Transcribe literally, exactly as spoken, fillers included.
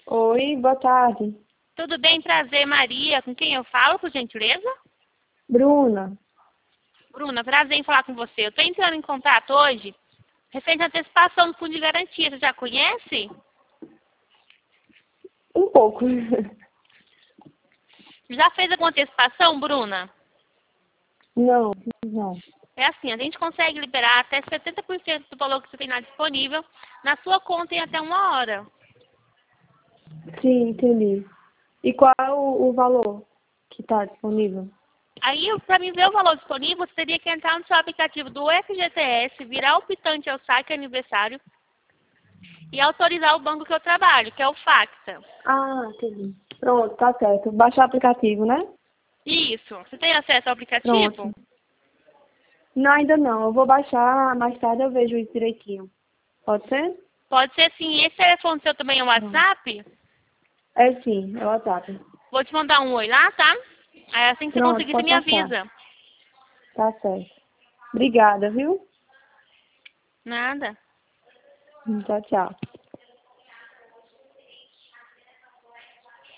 Oi, boa tarde. Tudo bem? Prazer, Maria. Com quem eu falo, por gentileza? Bruna. Bruna, prazer em falar com você. Eu estou entrando em contato hoje, referente à antecipação do Fundo de Garantia. Você já conhece? Um pouco. Já fez alguma antecipação, Bruna? Não, não. É assim, a gente consegue liberar até setenta por cento do valor que você tem lá disponível na sua conta em até uma hora. Sim, entendi. E qual é o, o valor que está disponível? Aí, para mim ver o valor disponível, você teria que entrar no seu aplicativo do F G T S, virar o pitante ao saque aniversário e autorizar o banco que eu trabalho, que é o Facta. Ah, entendi. Pronto, tá certo. Baixar o aplicativo, né? Isso. Você tem acesso ao aplicativo? Pronto. Não, ainda não. Eu vou baixar, mais tarde eu vejo isso direitinho. Pode ser? Pode ser sim. Esse telefone seu também é o Pronto. WhatsApp? É sim, é o WhatsApp. Vou te mandar um oi lá, tá? Aí assim que você Pronto, conseguir, você pode me passar. avisa. Tá certo. Obrigada, viu? Nada. Tchau, tchau.